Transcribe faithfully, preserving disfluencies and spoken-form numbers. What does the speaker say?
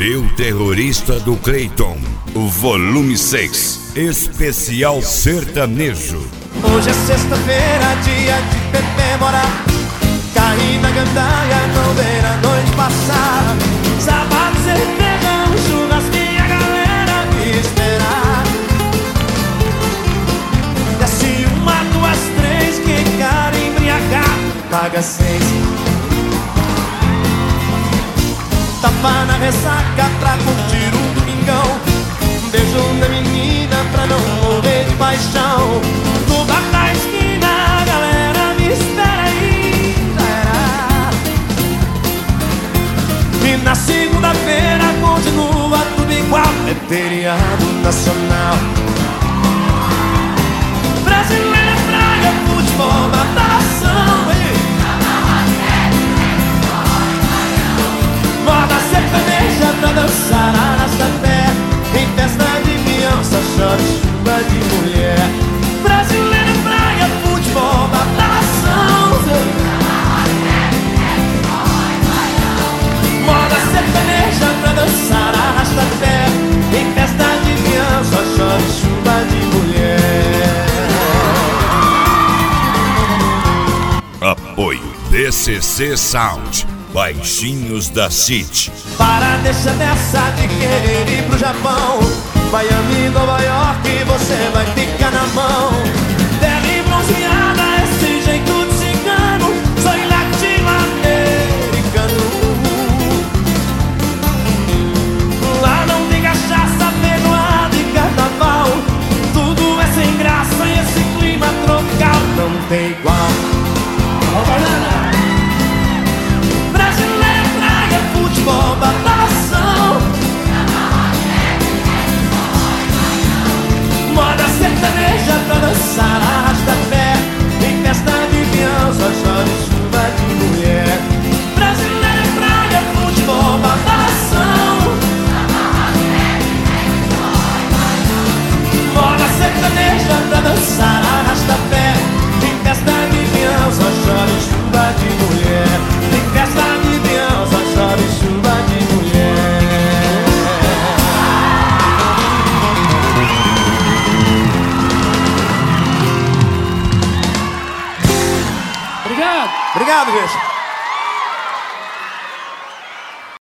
Eu, terrorista do Cleiton, volume seis, especial sertanejo. Hoje é sexta-feira, dia de comemorar. Caí na gandaia, não ver a noite passar. Sábado, cerveja, um churrasquinho, a galera me esperar. Desce uma, duas, três, quem cara embriagar paga seis. Tapa na ressaca pra curtir um domingão. Um beijo da menina pra não morrer de paixão. No bar da esquina a galera me espera aí, já era. E na segunda-feira continua tudo igual. É feriado nacional. Brasileira, praia, futebol, natação, ei. Moda sertaneja pra dançar arrasta-pé. Em festa de criança, chora chuva de mulher. Brasileira, praia, futebol, natação. Moda sertaneja pra dançar arrasta-pé. Em festa de criança, chora chuva de mulher. Apoio D C C Sound, Baixinhos da City. Para, deixa dessa de querer ir pro Japão. Miami, Nova York, você vai ficar na mão. Terra bronzeada, esse jeito de cigano. Sou latino-americano. Lá não tem cachaça, feijoada e carnaval. Tudo é sem graça e esse clima tropical não tem igual. Brasileira, praia, futebol, natação. Moda sertaneja pra dançar arrasta-pé. Em festa de criança, chora chuva de mulher. Brasileira, praia, futebol, natação. Moda sertaneja pra dançar arrasta-pé. Em festa de criança, chora chuva de mulher. Em festa de criança, chora chuva de mulher. Obrigado. Obrigado, gente.